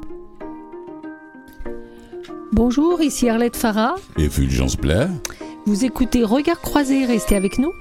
Bonjour, ici Arlette Farah. Et Fulgence Blair. Vous écoutez Regard croisé, restez avec nous.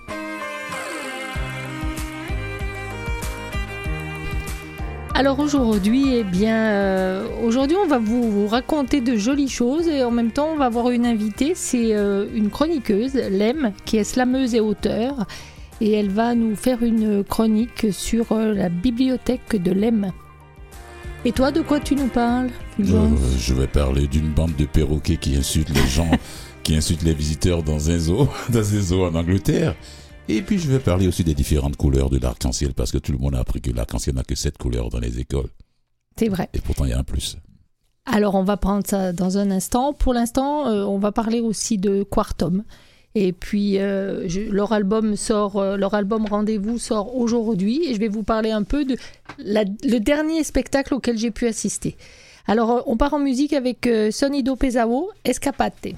Alors aujourd'hui, aujourd'hui on va vous raconter de jolies choses et en même temps on va avoir une invitée, c'est une chroniqueuse, Lem, qui est slameuse et auteure et elle va nous faire une chronique sur la bibliothèque de Lem. Et toi, de quoi tu nous parles, Je vais parler d'une bande de perroquets qui insultent les gens, qui insultent les visiteurs dans un zoo en Angleterre. Et puis je vais parler aussi des différentes couleurs de l'arc-en-ciel, parce que tout le monde a appris que l'arc-en-ciel n'a que 7 couleurs dans les écoles. C'est vrai. Et pourtant il y a un plus. Alors on va prendre ça dans un instant. Pour l'instant, on va parler aussi de Quartom. Et puis leur album Rendez-vous sort aujourd'hui et je vais vous parler un peu de le dernier spectacle auquel j'ai pu assister. Alors on part en musique avec Sonido Pesao, Escapate.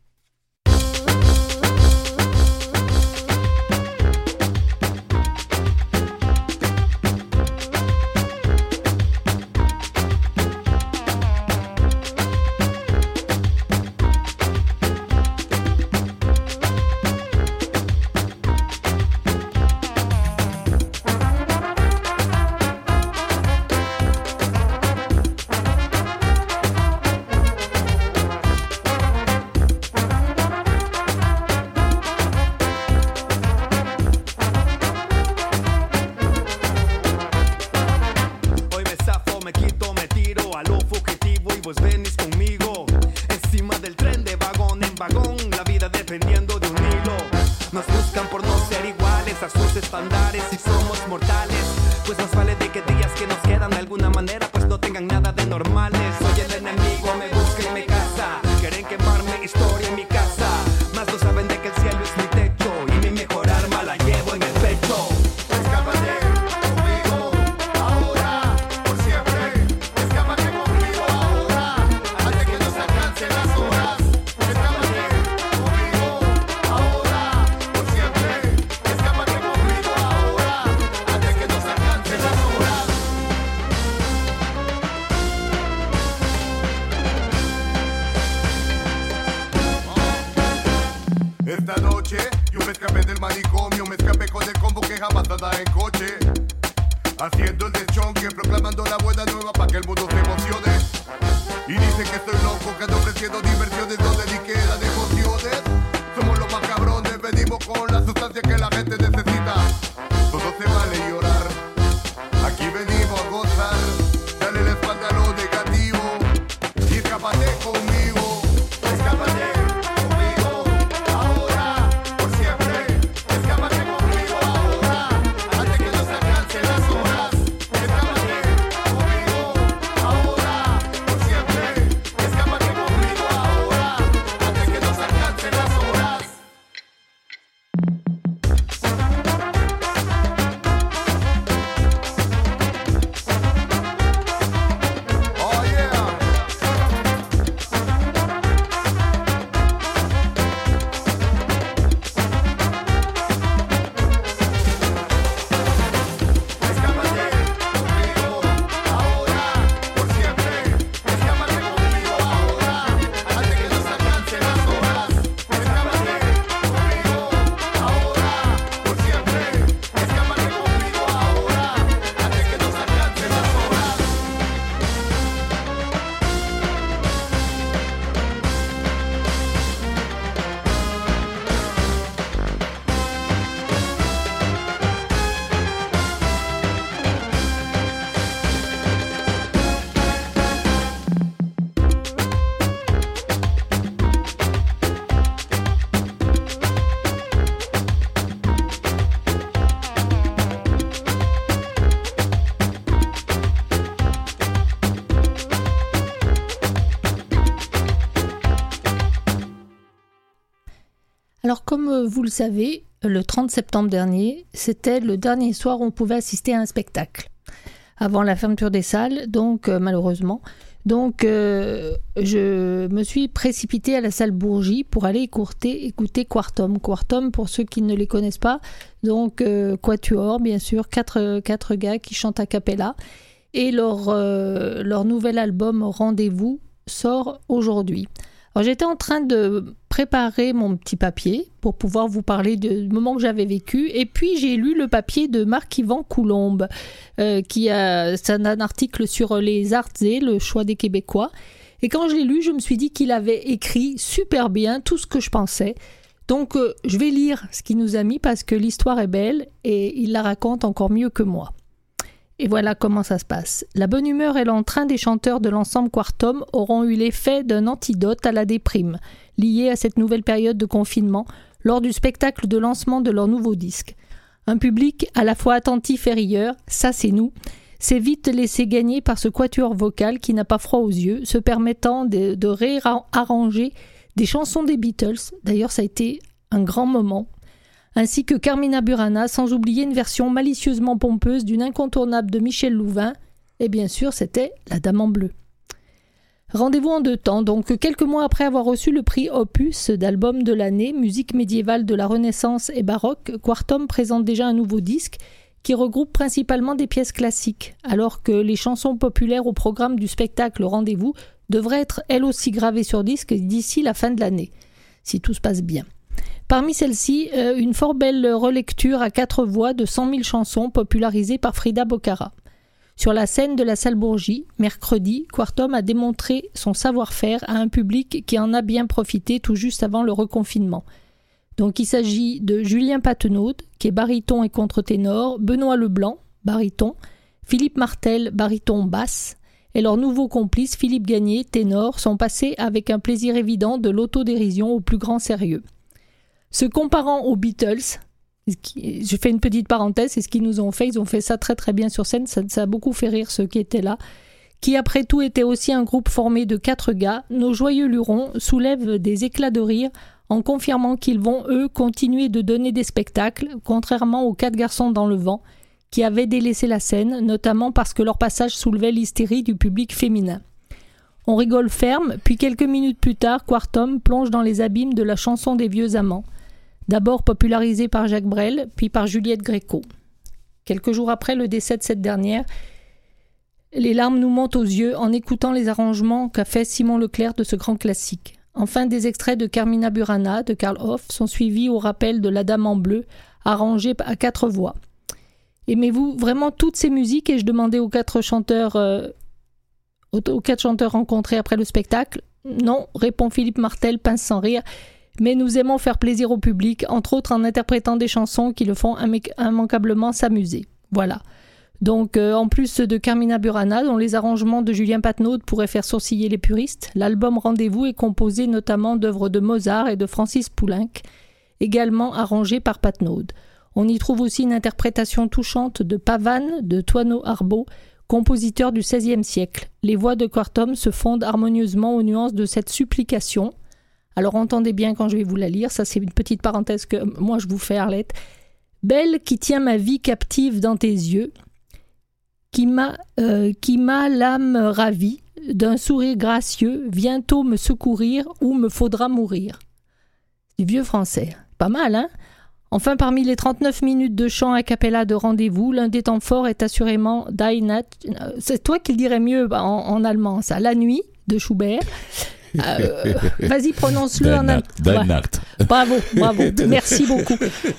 Alors comme vous le savez, le 30 septembre dernier, c'était le dernier soir où on pouvait assister à un spectacle. Avant la fermeture des salles, donc malheureusement. Donc je me suis précipitée à la salle Bourgie pour aller écouter Quartom. Quartom, pour ceux qui ne les connaissent pas, donc quatuor bien sûr, quatre gars qui chantent a cappella. Et leur nouvel album Rendez-vous sort aujourd'hui. Alors j'étais en train de préparer mon petit papier pour pouvoir vous parler du moment que j'avais vécu, et puis j'ai lu le papier de Marc-Yvan Coulombe c'est un article sur les arts et le choix des Québécois, et quand je l'ai lu je me suis dit qu'il avait écrit super bien tout ce que je pensais, donc je vais lire ce qu'il nous a mis parce que l'histoire est belle et il la raconte encore mieux que moi. Et voilà comment ça se passe. La bonne humeur et l'entrain des chanteurs de l'ensemble Quartom auront eu l'effet d'un antidote à la déprime, liée à cette nouvelle période de confinement, lors du spectacle de lancement de leur nouveau disque. Un public à la fois attentif et rieur, ça c'est nous, s'est vite laissé gagner par ce quatuor vocal qui n'a pas froid aux yeux, se permettant de réarranger des chansons des Beatles, d'ailleurs ça a été un grand moment, ainsi que Carmina Burana, sans oublier une version malicieusement pompeuse d'une incontournable de Michel Louvain, et bien sûr c'était La Dame en Bleu. Rendez-vous en deux temps, donc quelques mois après avoir reçu le prix Opus d'album de l'année, musique médiévale de la Renaissance et baroque, Quartom présente déjà un nouveau disque qui regroupe principalement des pièces classiques, alors que les chansons populaires au programme du spectacle Rendez-vous devraient être elles aussi gravées sur disque d'ici la fin de l'année, si tout se passe bien. Parmi celles-ci, une fort belle relecture à 4 voix de 100 000 chansons popularisées par Frida Bocara. Sur la scène de la Salle Bourgie, mercredi, Quartom a démontré son savoir-faire à un public qui en a bien profité tout juste avant le reconfinement. Donc il s'agit de Julien Patenaude, qui est baryton et contre-ténor, Benoît Leblanc, baryton, Philippe Martel, baryton basse, et leur nouveau complice Philippe Gagné, ténor, sont passés avec un plaisir évident de l'autodérision au plus grand sérieux. Se comparant aux Beatles, je fais une petite parenthèse, c'est ce qu'ils nous ont fait, ils ont fait ça très très bien sur scène, ça a beaucoup fait rire ceux qui étaient là, qui après tout était aussi un groupe formé de 4 gars, nos joyeux lurons soulèvent des éclats de rire en confirmant qu'ils vont, eux, continuer de donner des spectacles, contrairement aux 4 garçons dans le vent, qui avaient délaissé la scène, notamment parce que leur passage soulevait l'hystérie du public féminin. On rigole ferme, puis quelques minutes plus tard, Quartom plonge dans les abîmes de la chanson des vieux amants, d'abord popularisée par Jacques Brel, puis par Juliette Gréco. Quelques jours après le décès de cette dernière, les larmes nous montent aux yeux en écoutant les arrangements qu'a fait Simon Leclerc de ce grand classique. Enfin, des extraits de Carmina Burana de Karl Hoff sont suivis au rappel de La Dame en Bleu, arrangée à 4 voix. Aimez-vous vraiment toutes ces musiques? Et je demandais aux 4 chanteurs rencontrés après le spectacle. Non, répond Philippe Martel, pince sans rire. Mais nous aimons faire plaisir au public, entre autres en interprétant des chansons qui le font immanquablement s'amuser. Voilà. Donc, en plus de Carmina Burana, dont les arrangements de Julien Patenaude pourraient faire sourciller les puristes, l'album Rendez-vous est composé notamment d'œuvres de Mozart et de Francis Poulenc, également arrangées par Patenaude. On y trouve aussi une interprétation touchante de Pavane de Toineau Arbeau, compositeur du XVIe siècle. Les voix de Quartom se fondent harmonieusement aux nuances de cette supplication. Alors entendez bien quand je vais vous la lire, ça c'est une petite parenthèse que moi je vous fais, Arlette. Belle qui tient ma vie captive dans tes yeux, qui m'a l'âme ravie, d'un sourire gracieux, bientôt me secourir ou me faudra mourir. Du vieux français, pas mal hein? Enfin, parmi les 39 minutes de chant a cappella de Rendez-vous, l'un des temps forts est assurément Die Nacht. C'est toi qui le dirais mieux en allemand, ça. La nuit de Schubert. Vas-y, prononce-le en allemand. Die Nacht. Bravo. Merci beaucoup.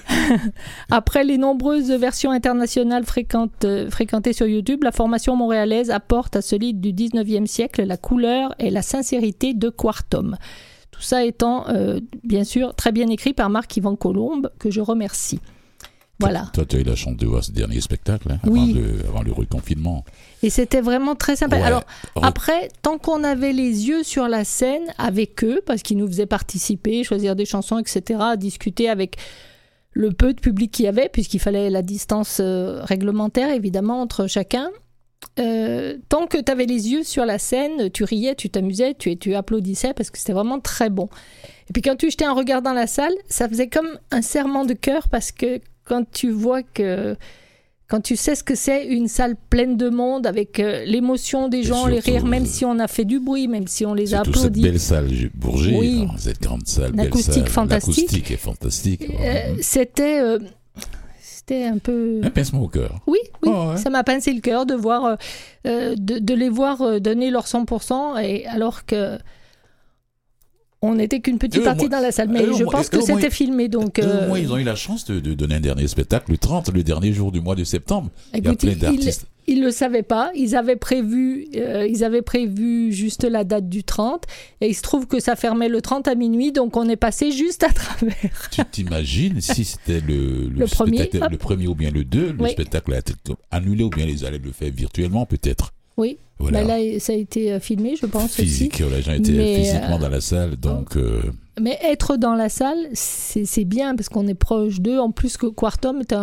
Après les nombreuses versions internationales fréquentées sur YouTube, la formation montréalaise apporte à ce lied du 19e siècle la couleur et la sincérité de Quartom. Tout ça étant, bien sûr, très bien écrit par Marc-Yvan Coulombe, que je remercie. Voilà. Toi, tu as eu la chance de voir ce dernier spectacle, hein, oui. avant le reconfinement. Et c'était vraiment très sympa. Ouais. Alors, après, tant qu'on avait les yeux sur la scène avec eux, parce qu'ils nous faisaient participer, choisir des chansons, etc., discuter avec le peu de public qu'il y avait, puisqu'il fallait la distance réglementaire, évidemment, entre chacun, tant que tu avais les yeux sur la scène, tu riais, tu t'amusais, tu applaudissais parce que c'était vraiment très bon. Et puis quand tu jetais un regard dans la salle, ça faisait comme un serrement de cœur parce que quand tu sais ce que c'est une salle pleine de monde avec l'émotion des gens, les rires, même si on a fait du bruit, même si on les a applaudis. Cette belle salle Bourget, oui. Cette grande salle, l'acoustique fantastique. L'acoustique est fantastique. C'était c'était un peu... Un pincement au cœur. Oui, Oh, ouais. ça m'a pincé le cœur de voir, de les voir donner leur 100%, et alors que on n'était qu'une petite partie dans la salle. Mais je pense que c'était filmé, donc... Moi, ils ont eu la chance de donner un dernier spectacle, le 30, le dernier jour du mois de septembre. Écoute, il y a plein d'artistes. Ils ne le savaient pas, ils avaient prévu juste la date du 30, et il se trouve que ça fermait le 30 à minuit, donc on est passé juste à travers. Tu t'imagines si c'était le premier, spectacle, le premier ou bien le 2, le spectacle a été annulé ou bien ils allaient le faire virtuellement peut-être. Oui, voilà. Là ça a été filmé, je pense. Physique, aussi. Les gens étaient physiquement dans la salle, donc... Mais être dans la salle, c'est bien, parce qu'on est proche d'eux. En plus que Quartom est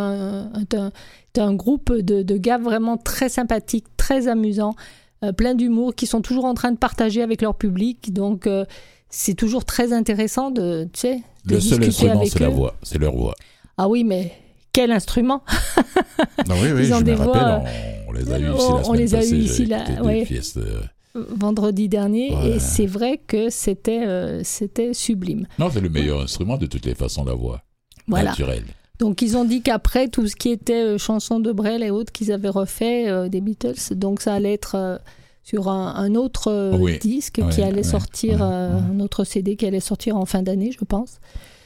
un groupe de gars vraiment très sympathiques, très amusants, plein d'humour, qui sont toujours en train de partager avec leur public. Donc, c'est toujours très intéressant de le seul instrument, c'est la voix, c'est leur voix. Ah oui, mais quel instrument! Non, oui, ils ont je des me voix, rappelle, on les a eu ici la semaine passée. Ici, deux pièces vendredi dernier, et c'est vrai que c'était sublime. Non, c'est le meilleur instrument de toutes les façons, la voix naturelle. Donc ils ont dit qu'après tout ce qui était chansons de Brel et autres qu'ils avaient refait des Beatles, donc ça allait être sur un autre disque qui allait sortir, un autre CD qui allait sortir en fin d'année, je pense.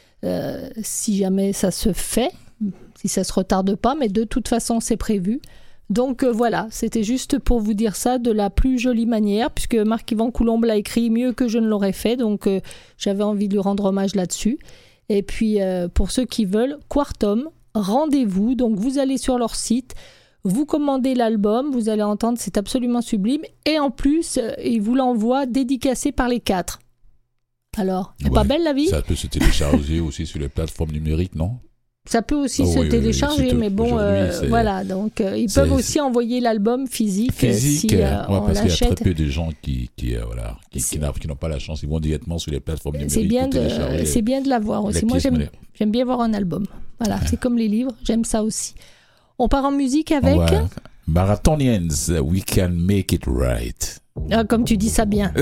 Si jamais ça se fait, si ça se retarde pas, mais de toute façon c'est prévu. Donc voilà, c'était juste pour vous dire ça de la plus jolie manière, puisque Marc-Yvan Coulombe l'a écrit mieux que je ne l'aurais fait, donc j'avais envie de lui rendre hommage là-dessus. Et puis pour ceux qui veulent, Quartom, rendez-vous, donc vous allez sur leur site, vous commandez l'album, vous allez entendre, c'est absolument sublime, et en plus, ils vous l'envoient dédicacé par les 4. Alors, c'est pas belle la vie? Ça peut se télécharger aussi sur les plateformes numériques, non? Ça peut aussi se télécharger, mais bon, voilà. Donc, ils peuvent aussi envoyer l'album physique si on parce l'achète. qu'il y a très peu de gens qui n'ont pas la chance. Ils vont directement sur les plateformes numériques. C'est bien de l'avoir aussi. Moi, j'aime bien voir un album. Voilà, c'est comme les livres. J'aime ça aussi. On part en musique avec Marathonians, We Can Make It Right. Ah, comme tu dis ça bien.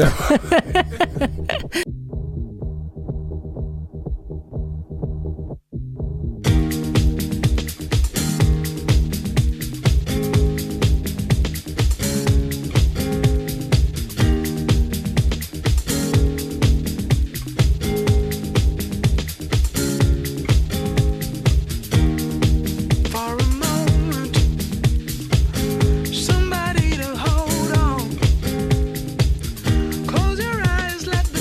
Somebody to hold on. Close your eyes, let the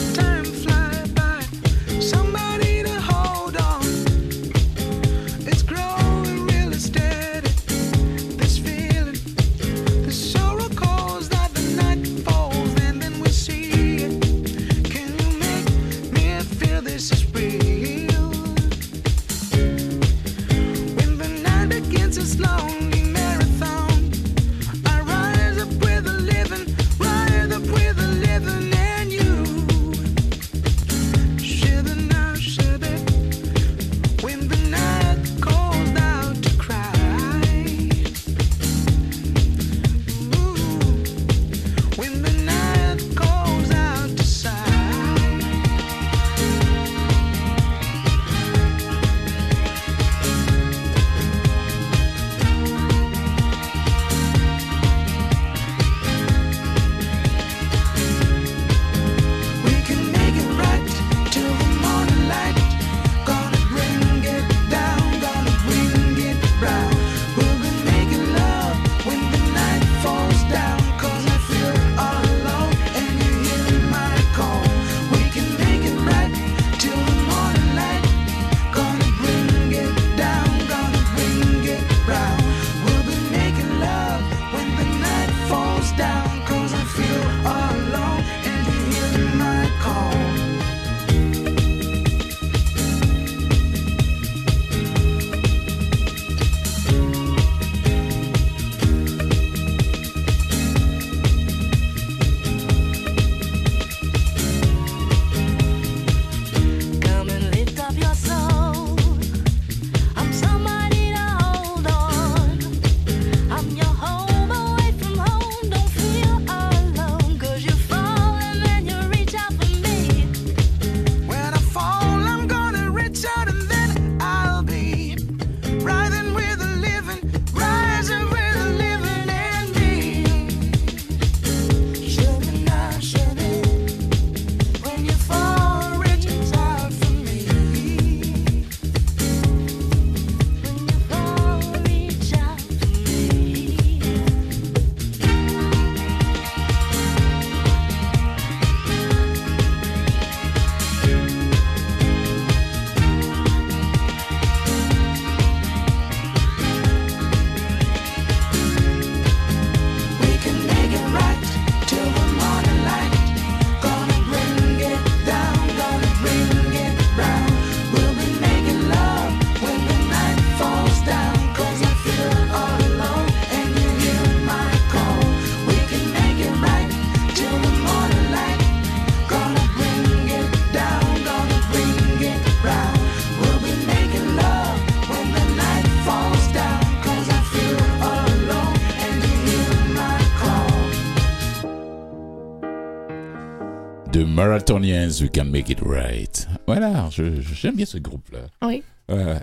The Marathonians, We Can Make It Right. Voilà, j'aime bien ce groupe-là. Oui. Voilà,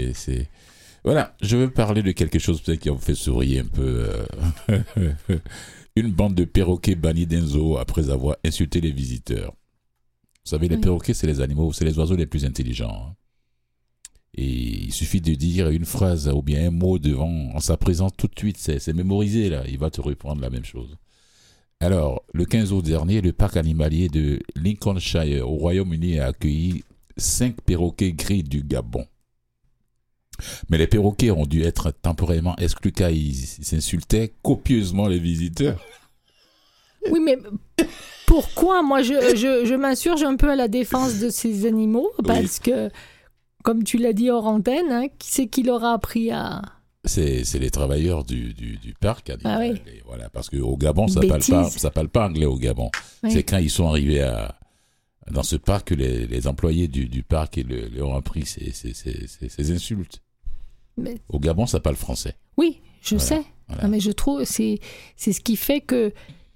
Voilà, je veux parler de quelque chose peut-être qui vous fait sourire un peu. Une bande de perroquets bannis d'un zoo après avoir insulté les visiteurs. Vous savez, les perroquets, c'est les animaux, c'est les oiseaux les plus intelligents. Et il suffit de dire une phrase ou bien un mot en sa présence tout de suite, c'est mémorisé là, il va te reprendre la même chose. Alors, le 15 août dernier, le parc animalier de Lincolnshire au Royaume-Uni a accueilli 5 perroquets gris du Gabon. Mais les perroquets ont dû être temporairement exclus car ils insultaient copieusement les visiteurs. Oui, mais pourquoi? Moi, je m'insurge un peu à la défense de ces animaux parce que, comme tu l'as dit hors antenne, hein, qui c'est qui leur a appris à... C'est les travailleurs du parc. Ah oui. Voilà, parce qu'au Gabon, ça parle pas anglais au Gabon. Oui. C'est quand ils sont arrivés dans ce parc que les employés du parc leur ont appris ces insultes. Mais... Au Gabon, ça parle français. Oui, je sais. Voilà. Non, mais je trouve c'est ce qui fait que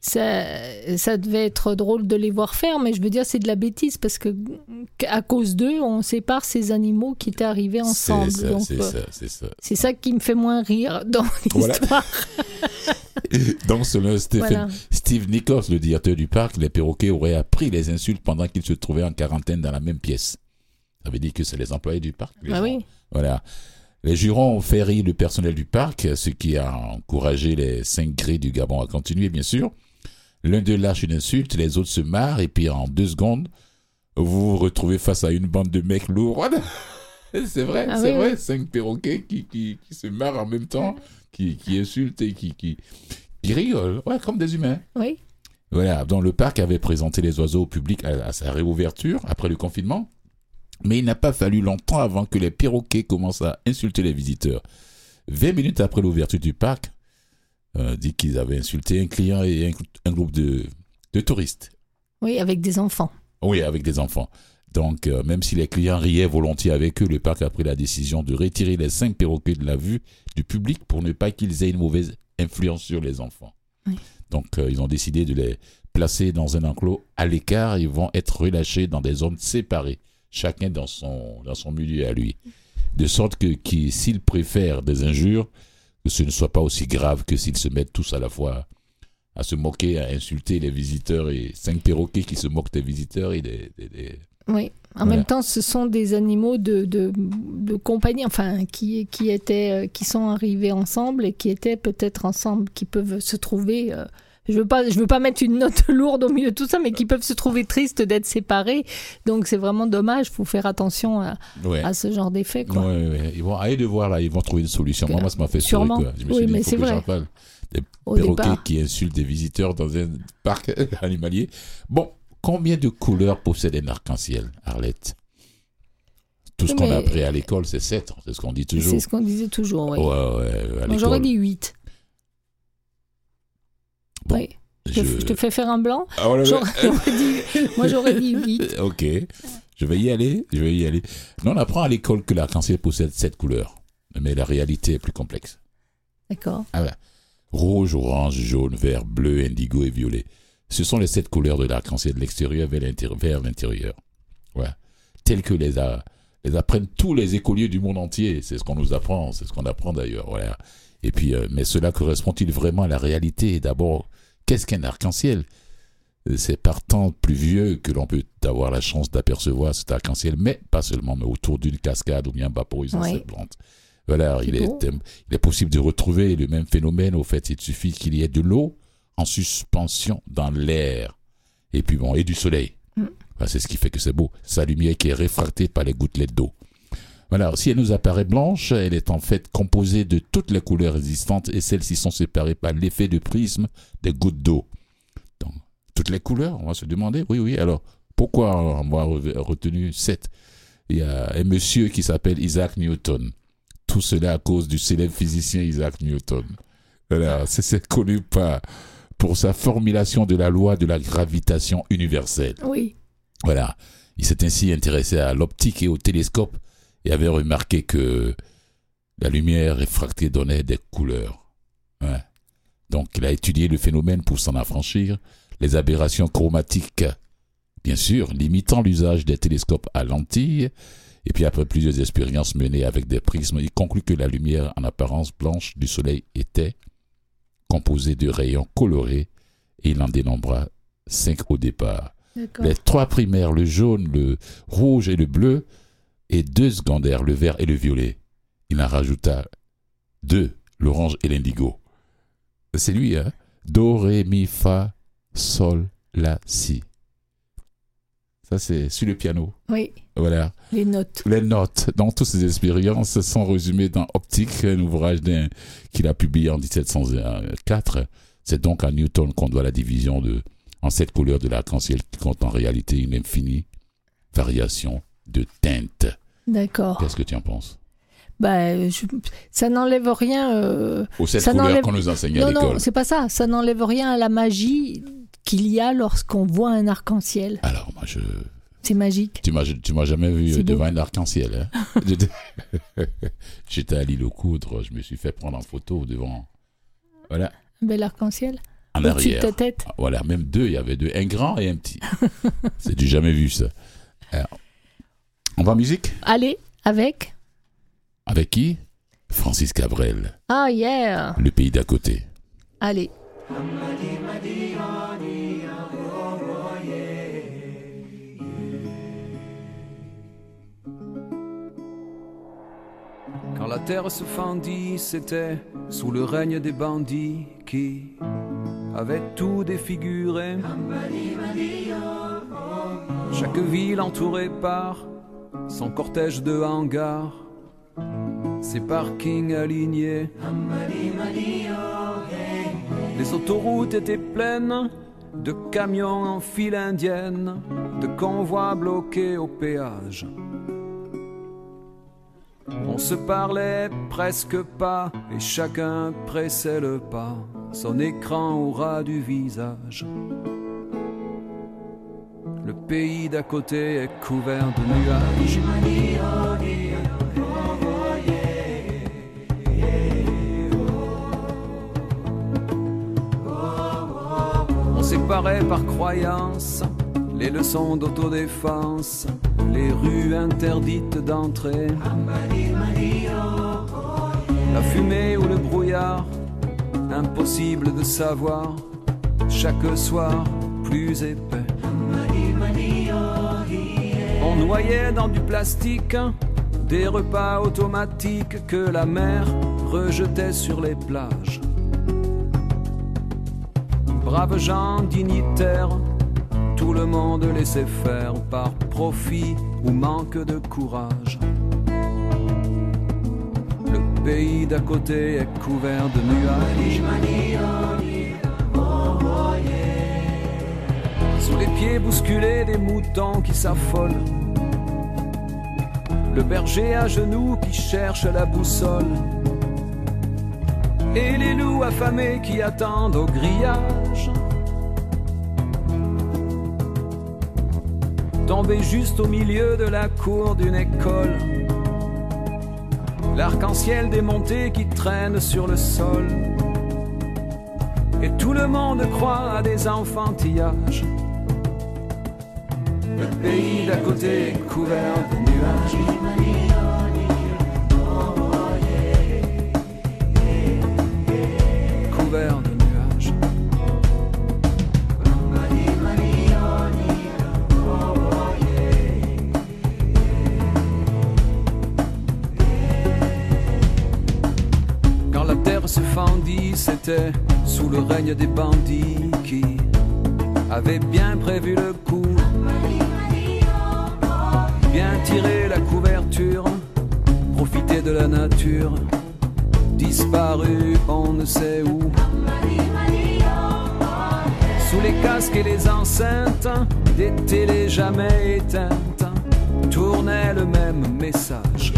ça devait être drôle de les voir faire, mais je veux dire, c'est de la bêtise parce que à cause d'eux, on sépare ces animaux qui étaient arrivés ensemble. C'est ça qui me fait moins rire dans l'histoire. Voilà. Donc, selon Steve Nichols, le directeur du parc, les perroquets auraient appris les insultes pendant qu'ils se trouvaient en quarantaine dans la même pièce. Ça veut dire que c'est les employés du parc. Oui. Voilà. Les jurons ont fait rire le personnel du parc, ce qui a encouragé les 5 gris du Gabon à continuer, bien sûr. L'un d'eux lâche une insulte, les autres se marrent, et puis en 2 secondes, vous vous retrouvez face à une bande de mecs lourds. C'est vrai, vrai. 5 perroquets qui se marrent en même temps, qui insultent et qui rigolent, comme des humains. Oui. Voilà, donc le parc avait présenté les oiseaux au public à sa réouverture après le confinement. Mais il n'a pas fallu longtemps avant que les perroquets commencent à insulter les visiteurs. 20 minutes après l'ouverture du parc, dit qu'ils avaient insulté un client et un groupe de touristes. Oui, avec des enfants. Oui, avec des enfants. Donc, même si les clients riaient volontiers avec eux, le parc a pris la décision de retirer les 5 perroquets de la vue du public pour ne pas qu'ils aient une mauvaise influence sur les enfants. Oui. Donc, ils ont décidé de les placer dans un enclos à l'écart. Ils vont être relâchés dans des zones séparées, chacun dans son milieu à lui. De sorte que s'ils préfèrent des injures, que ce ne soit pas aussi grave que s'ils se mettent tous à la fois à se moquer, à insulter les visiteurs, et 5 perroquets qui se moquent des visiteurs et des... Oui, en même temps, ce sont des animaux de compagnie, enfin, qui sont arrivés ensemble et qui étaient peut-être ensemble, qui peuvent se trouver... Je veux pas mettre une note lourde au milieu de tout ça, mais qui peuvent se trouver tristes d'être séparés. Donc, c'est vraiment dommage. Il faut faire attention à ce genre d'effet. Oui. Ils vont aller de voir là. Ils vont trouver une solution. Moi, ça m'a fait sourire. Je me suis dit, mais c'est vrai. Des perroquets qui insultent des visiteurs dans un parc animalier. Bon, combien de couleurs possède un arc-en-ciel, Arlette? Tout ce qu'on a appris à l'école, c'est 7. C'est ce qu'on dit toujours. C'est ce qu'on disait toujours, oui. Ouais, j'aurais dit 8. Bon, oui. Je te fais faire un blanc. J'aurais dit 8. Ok, je vais y aller. Non, on apprend à l'école que l'arc-en-ciel possède 7 couleurs, mais la réalité est plus complexe. D'accord. Voilà. Rouge, orange, jaune, vert, bleu, indigo et violet. Ce sont les 7 couleurs de l'arc-en-ciel de l'extérieur vers l'intérieur. Voilà. Telles que les apprennent tous les écoliers du monde entier. C'est ce qu'on nous apprend, c'est ce qu'on apprend d'ailleurs. Voilà. Et puis, mais cela correspond-il vraiment à la réalité? D'abord, qu'est-ce qu'un arc-en-ciel? C'est par temps plus vieux que l'on peut avoir la chance d'apercevoir cet arc-en-ciel, mais pas seulement, mais autour d'une cascade ou bien vaporisant cette plante. Voilà, il est possible de retrouver le même phénomène. Au fait, il suffit qu'il y ait de l'eau en suspension dans l'air, et puis et du soleil. Voilà, c'est ce qui fait que c'est beau. Sa lumière qui est réfractée par les gouttelettes d'eau. Voilà, si elle nous apparaît blanche, elle est en fait composée de toutes les couleurs existantes et celles-ci sont séparées par l'effet de prisme des gouttes d'eau. Donc, toutes les couleurs, on va se demander, oui, alors pourquoi on a retenu 7? Il y a un monsieur qui s'appelle Isaac Newton. Tout cela à cause du célèbre physicien Isaac Newton. Voilà, c'est connu pour sa formulation de la loi de la gravitation universelle. Oui. Voilà, il s'est ainsi intéressé à l'optique et au télescope et avait remarqué que la lumière réfractée donnait des couleurs. Ouais. Donc, il a étudié le phénomène pour s'en affranchir. Les aberrations chromatiques bien sûr, limitant l'usage des télescopes à lentilles. Et puis après plusieurs expériences menées avec des prismes, il conclut que la lumière en apparence blanche du Soleil était composée de rayons colorés et il en dénombra 5 au départ. D'accord. Les 3 primaires, le jaune, le rouge et le bleu, et 2 secondaires, le vert et le violet. Il en rajouta 2, l'orange et l'indigo. C'est lui, hein? Do, ré, mi, fa, sol, la, si. Ça, c'est sur le piano. Oui. Voilà. Les notes. Les notes. Donc, toutes ces expériences sont résumées dans Optique, un ouvrage qu'il a publié en 1704. C'est donc à Newton qu'on doit la division en 7 couleurs de l'arc-en-ciel qui compte en réalité une infinie variation de teintes. D'accord. Qu'est-ce que tu en penses? Ça n'enlève rien. Aux 7 couleurs qu'on nous enseignait à l'école. Non, c'est pas ça. Ça n'enlève rien à la magie qu'il y a lorsqu'on voit un arc-en-ciel. Alors, moi, c'est magique. Tu m'as jamais vu devant un arc-en-ciel. Hein? J'étais à l'île aux Coudres, je me suis fait prendre en photo devant. Voilà. Un bel arc-en-ciel. En au-dessus arrière. de ta tête. Voilà, même 2, il y avait 2, un grand et un petit. C'est du jamais vu, ça. Alors, on va en musique? Allez, avec? Avec qui? Francis Cabrel. Ah, yeah! Le pays d'à côté. Allez. Quand la terre se fendit, c'était sous le règne des bandits qui avaient tout défiguré. Chaque ville entourée par son cortège de hangars, ses parkings alignés. Les autoroutes étaient pleines de camions en file indienne, de convois bloqués au péage. On se parlait presque pas et chacun pressait le pas, son écran au ras du visage. Le pays d'à côté est couvert de nuages. On séparait par croyance les leçons d'autodéfense, les rues interdites d'entrée, la fumée ou le brouillard, impossible de savoir, chaque soir plus épais. On noyait dans du plastique des repas automatiques que la mer rejetait sur les plages. Braves gens dignitaires, tout le monde laissait faire par profit ou manque de courage. Le pays d'à côté est couvert de nuages. Sous les pieds bousculés des moutons qui s'affolent, le berger à genoux qui cherche la boussole, et les loups affamés qui attendent au grillage. Tombé juste au milieu de la cour d'une école, l'arc-en-ciel démonté qui traîne sur le sol, et tout le monde croit à des enfantillages. Le pays d'à côté est couvert de nuages. Couvert de nuages. Quand la terre se fendit, c'était sous le règne des bandits qui avaient bien prévu le coup, bien tirer la couverture, profiter de la nature, disparu on ne sait où. Sous les casques et les enceintes, des télés jamais éteintes, tournait le même message.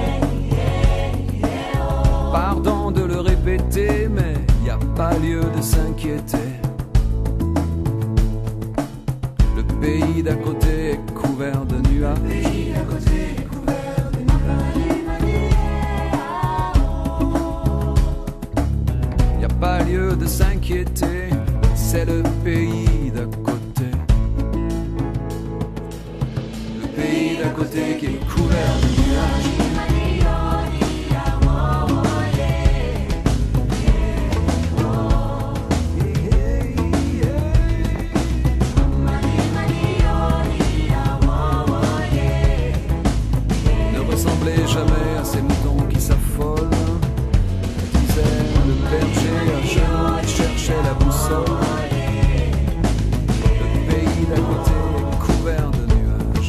Pardon de le répéter, mais y a pas lieu de s'inquiéter. Le pays d'à côté est couvert de nuages. Y a pas lieu de s'inquiéter, c'est le pays d'à côté. d'à côté qui est couvert de nuages. Ne ressemblez jamais à ces moutons qui s'affolent, disait le berger à genoux qui cherchait la boussole. Le pays d'à côté est couvert de nuages.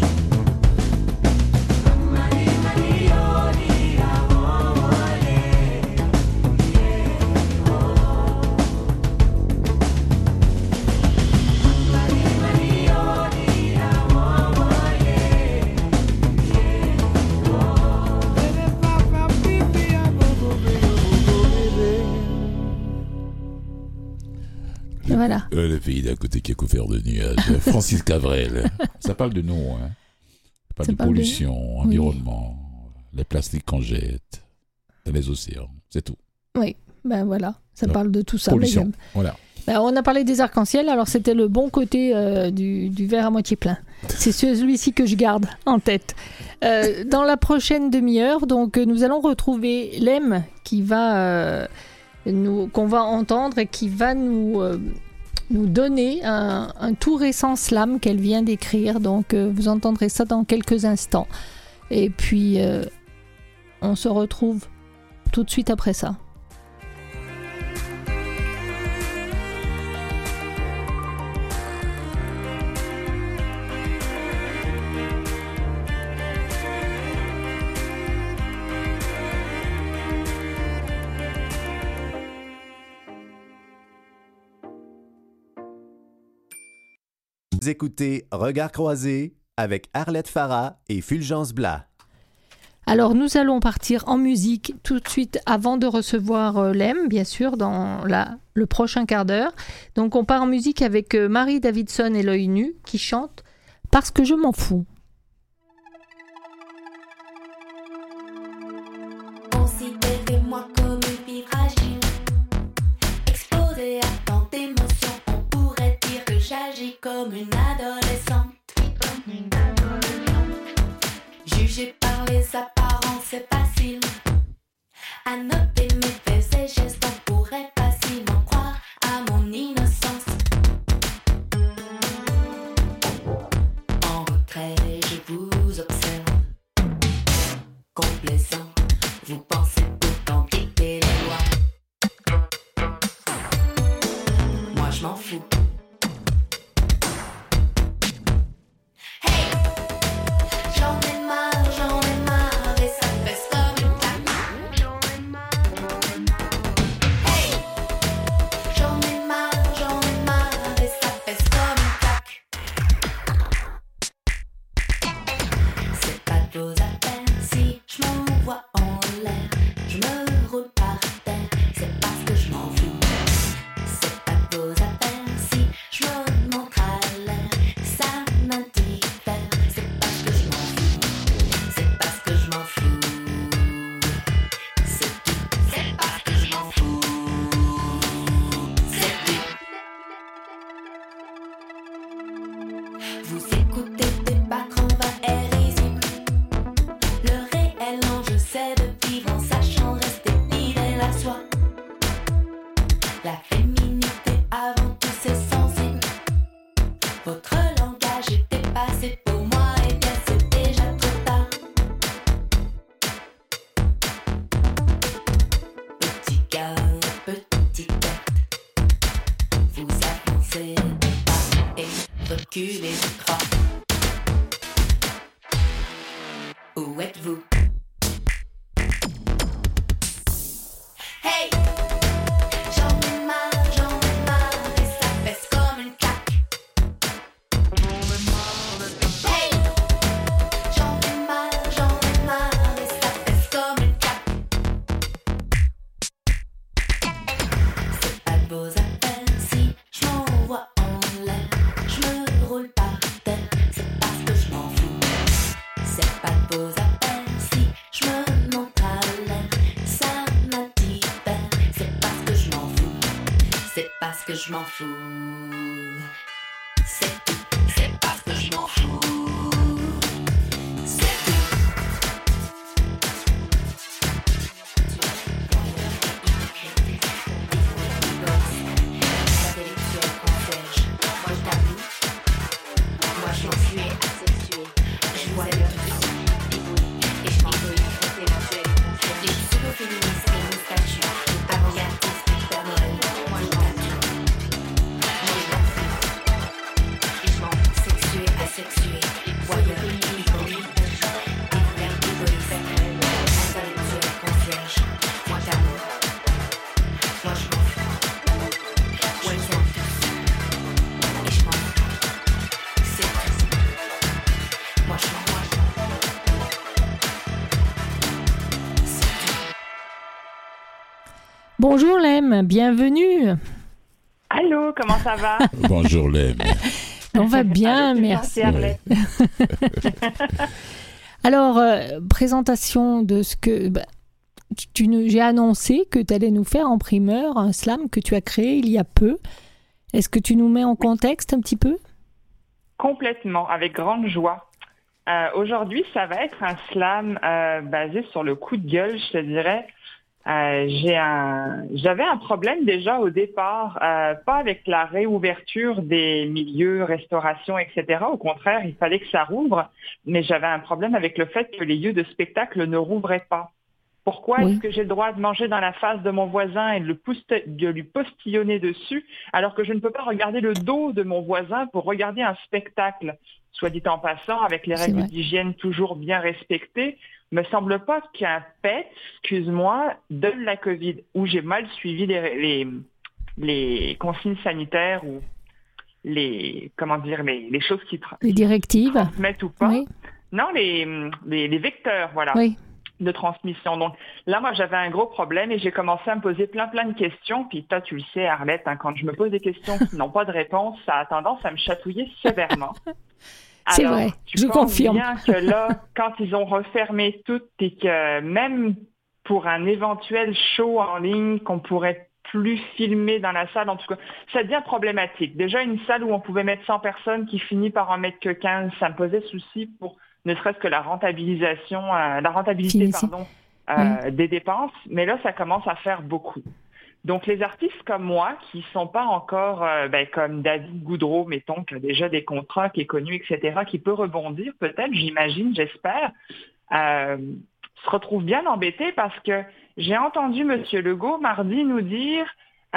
Voilà. Le pays d'à côté qui est couvert de nuages. Francis Cabrel. Ça parle de nous, hein. Ça parle de pollution, environnement, les plastiques qu'on jette dans les océans. C'est tout. Oui, ben voilà. Ça Alors, parle de tout ça. Pollution. Voilà. Ben, on a parlé des arcs-en-ciel, alors c'était le bon côté du verre à moitié plein. C'est celui-ci que je garde en tête. Dans la prochaine demi-heure, donc, nous allons retrouver Lem qui va, qu'on va entendre et qui va nous donner un tout récent slam qu'elle vient d'écrire. Donc vous entendrez ça dans quelques instants. Et puis on se retrouve tout de suite après ça. Vous écoutez Regards croisés avec Arlette Farah et Fulgence Blas. Alors nous allons partir en musique tout de suite avant de recevoir Lem, bien sûr, dans le prochain quart d'heure. Donc on part en musique avec Marie Davidson et L'œil nu qui chantent « Parce que je m'en fous ». Considérez-moi comme une fille fragile, exposée à tant d'émotions, on pourrait dire que j'agis comme une adolescente. Jugée par les apparences, c'est facile. À noter mes faits et gestes, on pourrait facilement croire à mon innocence. En retrait, je vous observe. Complaisant, vous pensez pourtant dicter les lois. Moi je m'en fous. Hey! J'en ai marre et ça me pèse comme une claque. Hey! J'en ai marre et ça pèse comme une claque. C'est pas de vos affaires si je m'envoie en l'air, je me roule par terre, c'est parce que je m'en fous. C'est pas de vos affaires si je me montre à l'air, ça m'indiffère, c'est parce que je m'en fous. C'est parce que je m'en fous. C'est tout, c'est parce que je m'en fous. C'est tout. Vous écoutez débattre en vain et risible. Le réel enjeu c'est de vivre en sachant rester fidèle à soi. La féminité avant tout c'est sensible. Votre langage est dépassé pour moi et bien c'est déjà trop tard. Petit gars, petite tête, vous avancez de pas et reculez de croix. Où êtes-vous? Hey! J'en ai marre et ça pèse comme une claque. Hey! J'en ai marre et ça pèse comme une claque. C'est pas de vos affaires si je m'envoie en l'air, je me roule par terre, c'est parce que je m'en fous. C'est pas de vos affaires si je me montre à l'air, ça m'indiffère, c'est parce que je m'en fous. C'est parce que je m'en fous. C'est tout, c'est parce que je m'en fous. sexué, voyeur, hypocrite, découverte égoïste, intellectuel, concierge, moi t'amour, moi je m'en fous, je les aime tous, et je m'en fous, c'est tout, moi je m'en fous, c'est tout. Bonjour Lem, bienvenue. Allô, comment ça va? Bonjour Lem. On va bien, Allô, c'est merci. gentil, Arlette. Alors, présentation de ce que... j'ai annoncé que tu allais nous faire en primeur un slam que tu as créé il y a peu. Est-ce que tu nous mets en contexte un petit peu? Complètement, avec grande joie. Aujourd'hui, ça va être un slam basé sur le coup de gueule, je te dirais. J'avais un problème déjà au départ, pas avec la réouverture des milieux, restauration, etc. Au contraire, il fallait que ça rouvre, mais j'avais un problème avec le fait que les lieux de spectacle ne rouvraient pas. Pourquoi Oui. est-ce que j'ai le droit de manger dans la face de mon voisin et de lui postillonner dessus, alors que je ne peux pas regarder le dos de mon voisin pour regarder un spectacle? Soit dit en passant, avec les C'est règles vrai. d'hygiène toujours bien respectées, me semble pas qu'un pet, excuse-moi, donne la COVID, ou j'ai mal suivi les consignes sanitaires ou les choses qui Les directives? transmettent ou pas. Oui. Non, les vecteurs, voilà, Oui. de transmission. Donc là, moi, j'avais un gros problème et j'ai commencé à me poser plein de questions. Puis toi, tu le sais, Arlette, hein, quand je me pose des questions qui n'ont pas de réponse, ça a tendance à me chatouiller sévèrement. C'est Alors, vrai, tu je penses confirme. bien que là, quand ils ont refermé tout et que même pour un éventuel show en ligne qu'on pourrait plus filmer dans la salle, en tout cas, ça devient problématique. Déjà, une salle où on pouvait mettre 100 personnes qui finit par en mettre que 15, ça me posait souci pour ne serait-ce que la rentabilité, Finissez. des dépenses. Mais là, ça commence à faire beaucoup. Donc, les artistes comme moi, qui sont pas encore comme David Goudreau, mettons, qui a déjà des contrats, qui est connu, etc., qui peut rebondir, peut-être, j'imagine, j'espère, se retrouvent bien embêtés parce que j'ai entendu M. Legault mardi nous dire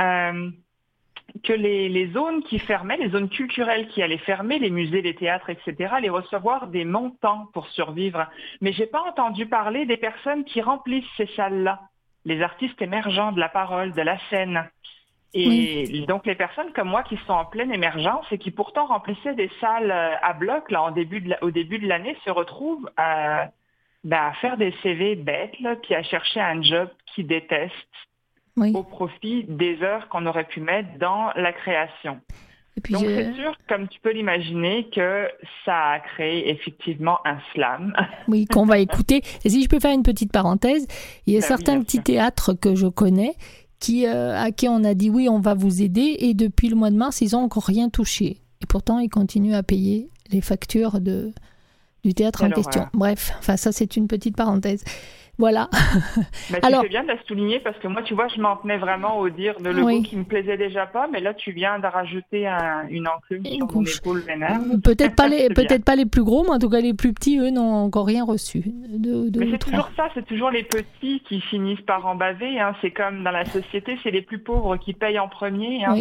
que les zones qui fermaient, les zones culturelles qui allaient fermer, les musées, les théâtres, etc., allaient recevoir des montants pour survivre. Mais j'ai pas entendu parler des personnes qui remplissent ces salles-là. Les artistes émergents de la parole, de la scène. Et donc, les personnes comme moi qui sont en pleine émergence et qui pourtant remplissaient des salles à bloc là, au début de l'année se retrouvent à faire des CV bêtes, là, puis à chercher un job qu'ils détestent au profit des heures qu'on aurait pu mettre dans la création. Et puis donc, c'est sûr, comme tu peux l'imaginer, que ça a créé effectivement un slam. Oui, qu'on va écouter. Et si je peux faire une petite parenthèse, il y a certains petits théâtres que je connais à qui on a dit oui, on va vous aider, et depuis le mois de mars, ils n'ont encore rien touché. Et pourtant, ils continuent à payer les factures du théâtre en question. Bref, ça c'est une petite parenthèse. Voilà. Mais tu fais bien de la souligner parce que moi, tu vois, je m'en tenais vraiment au dire de Legault qui me plaisait déjà pas, mais là, tu viens de rajouter une enclume sur mon épaule vénère. Peut-être pas les plus gros, mais en tout cas les plus petits, eux, n'ont encore rien reçu. Mais c'est toujours ça, c'est toujours les petits qui finissent par en baver. Hein. C'est comme dans la société, c'est les plus pauvres qui payent en premier. Hein.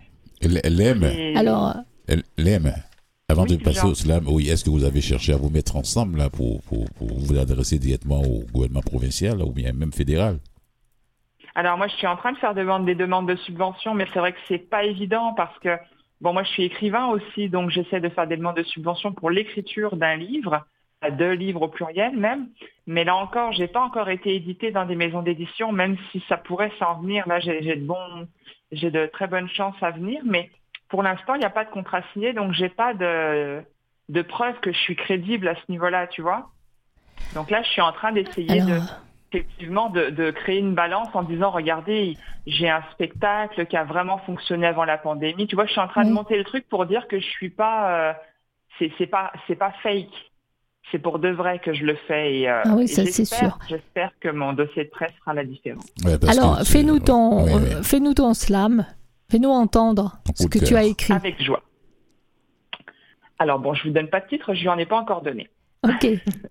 Lem, avant de passer au slam, est-ce que vous avez cherché à vous mettre ensemble là, pour vous adresser directement au gouvernement provincial ou bien même fédéral? Alors moi, je suis en train de faire des demandes de subventions, mais c'est vrai que c'est pas évident parce que, moi je suis écrivain aussi, donc j'essaie de faire des demandes de subventions pour l'écriture d'un livre, 2 livres au pluriel même, mais là encore, j'ai pas encore été édité dans des maisons d'édition, même si ça pourrait s'en venir. Là, j'ai de très bonnes chances à venir, mais pour l'instant, il n'y a pas de contrat signé, donc j'ai pas de preuve que je suis crédible à ce niveau-là, tu vois. Donc là, je suis en train d'essayer effectivement de créer une balance en disant, regardez, j'ai un spectacle qui a vraiment fonctionné avant la pandémie. Tu vois, je suis en train de monter le truc pour dire que je suis pas, c'est pas fake. C'est pour de vrai que je le fais. Et c'est sûr. J'espère que mon dossier de presse fera la différence. Alors, fais-nous ton slam. Fais-nous entendre ce que tu as écrit. Avec joie. Alors je vous donne pas de titre, je lui en ai pas encore donné. Ok.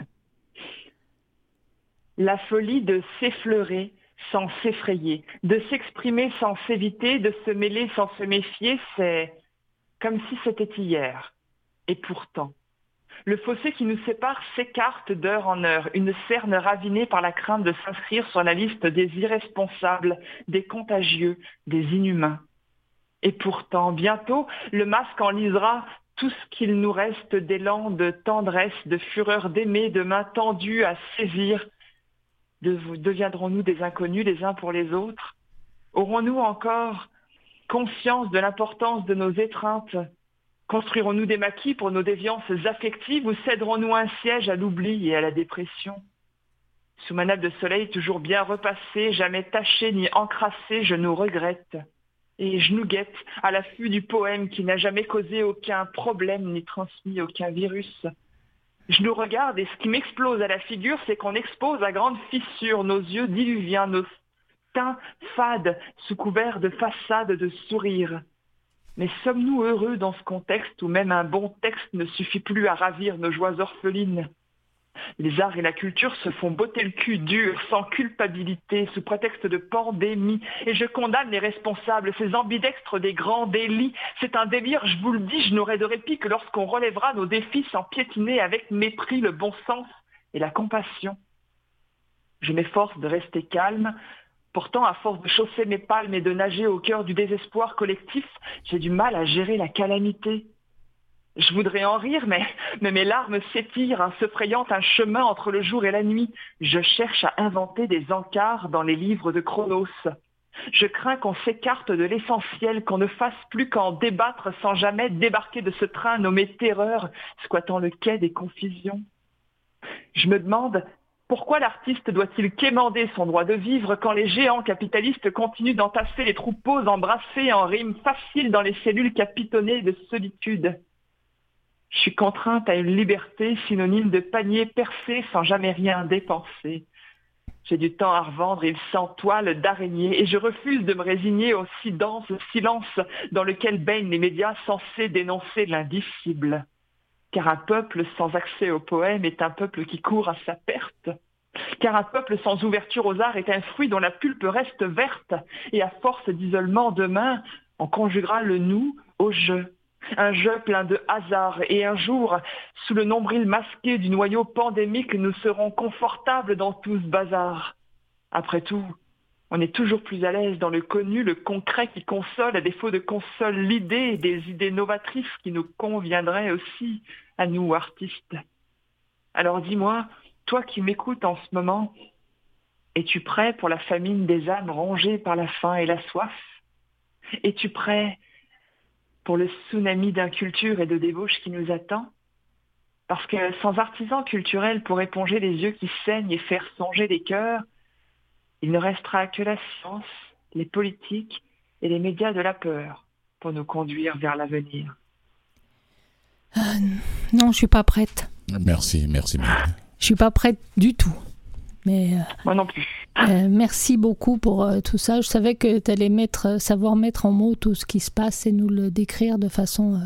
La folie de s'effleurer sans s'effrayer, de s'exprimer sans s'éviter, de se mêler sans se méfier, c'est comme si c'était hier. Et pourtant, Le fossé qui nous sépare s'écarte d'heure en heure, une cerne ravinée par la crainte de s'inscrire sur la liste des irresponsables, des contagieux, des inhumains. Et pourtant, bientôt, le masque enlisera tout ce qu'il nous reste d'élan, de tendresse, de fureur d'aimer, de mains tendues à saisir. Deviendrons-nous des inconnus les uns pour les autres? Aurons-nous encore conscience de l'importance de nos étreintes? Construirons-nous des maquis pour nos déviances affectives ou céderons-nous un siège à l'oubli et à la dépression? Sous ma nappe de soleil toujours bien repassée, jamais tachée ni encrassée, je nous regrette. Et je nous guette à l'affût du poème qui n'a jamais causé aucun problème ni transmis aucun virus. Je nous regarde et ce qui m'explose à la figure, c'est qu'on expose à grandes fissures nos yeux diluviens, nos teints fades sous couvert de façades de sourires. Mais sommes-nous heureux dans ce contexte où même un bon texte ne suffit plus à ravir nos joies orphelines? Les arts et la culture se font botter le cul dur, sans culpabilité, sous prétexte de pandémie. Et je condamne les responsables, ces ambidextres des grands délits. C'est un délire, je vous le dis, je n'aurai de répit que lorsqu'on relèvera nos défis sans piétiner avec mépris le bon sens et la compassion. Je m'efforce de rester calme. Pourtant, à force de chausser mes palmes et de nager au cœur du désespoir collectif, j'ai du mal à gérer la calamité. Je voudrais en rire, mais mes larmes s'étirent, se frayant un chemin entre le jour et la nuit. Je cherche à inventer des encarts dans les livres de Chronos. Je crains qu'on s'écarte de l'essentiel, qu'on ne fasse plus qu'en débattre sans jamais débarquer de ce train nommé terreur, squattant le quai des confusions. Je me demande, pourquoi l'artiste doit-il quémander son droit de vivre quand les géants capitalistes continuent d'entasser les troupeaux embrassés en rimes faciles dans les cellules capitonnées de solitude? Je suis contrainte à une liberté synonyme de panier percé sans jamais rien dépenser. J'ai du temps à revendre, il s'entoile d'araignées et je refuse de me résigner au si dense silence dans lequel baignent les médias censés dénoncer l'indicible. Car un peuple sans accès au poème est un peuple qui court à sa perte. Car un peuple sans ouverture aux arts est un fruit dont la pulpe reste verte. Et à force d'isolement demain, on conjuguera le nous au je. Un jeu plein de hasard et un jour, sous le nombril masqué du noyau pandémique, nous serons confortables dans tout ce bazar. Après tout, on est toujours plus à l'aise dans le connu, le concret qui console à défaut de console l'idée des idées novatrices qui nous conviendraient aussi à nous artistes. Alors dis-moi, toi qui m'écoutes en ce moment, es-tu prêt pour la famine des âmes rongées par la faim et la soif? Es-tu prêt pour le tsunami d'inculture et de débauche qui nous attend? Parce que sans artisans culturels pour éponger les yeux qui saignent et faire songer les cœurs, il ne restera que la science, les politiques et les médias de la peur pour nous conduire vers l'avenir. Non, je suis pas prête. Merci, Mélanie. Je suis pas prête du tout. Mais moi non plus. Merci beaucoup pour tout ça. Je savais que tu allais savoir mettre en mots tout ce qui se passe et nous le décrire de façon,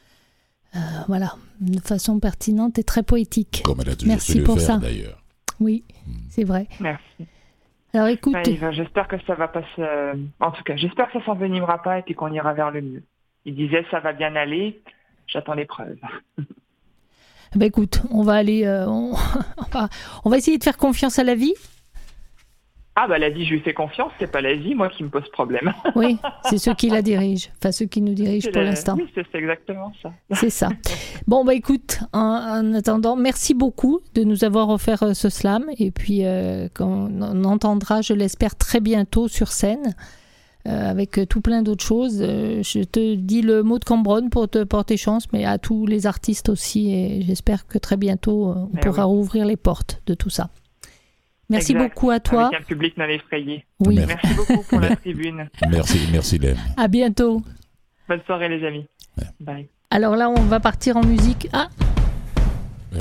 de façon pertinente et très poétique. Comme elle a toujours Merci su le pour faire, ça. d'ailleurs. Oui, c'est vrai. Merci. Alors écoute, j'espère que ça va pas en tout cas, j'espère que ça s'envenimera pas et puis qu'on ira vers le mieux. Il disait ça va bien aller. J'attends les preuves. Ben écoute, on va aller, on va essayer de faire confiance à la vie. Ah bah la vie, je lui fais confiance, c'est pas la vie, moi qui me pose problème. Oui, c'est ceux qui la dirigent, enfin ceux qui nous dirigent pour l'instant. Oui, c'est exactement ça. C'est ça. Bon bah écoute, en attendant, merci beaucoup de nous avoir offert ce slam et puis qu'on entendra, je l'espère, très bientôt sur scène. Avec tout plein d'autres choses. Je te dis le mot de Cambronne pour te porter chance, mais à tous les artistes aussi, et j'espère que très bientôt on pourra rouvrir les portes de tout ça. Merci beaucoup à toi. Avec un public non effrayé. Oui. Merci beaucoup pour la tribune. Merci Lem. À bientôt. Bonne soirée les amis. Ouais. Bye. Alors là, on va partir en musique. Ah. Ouais.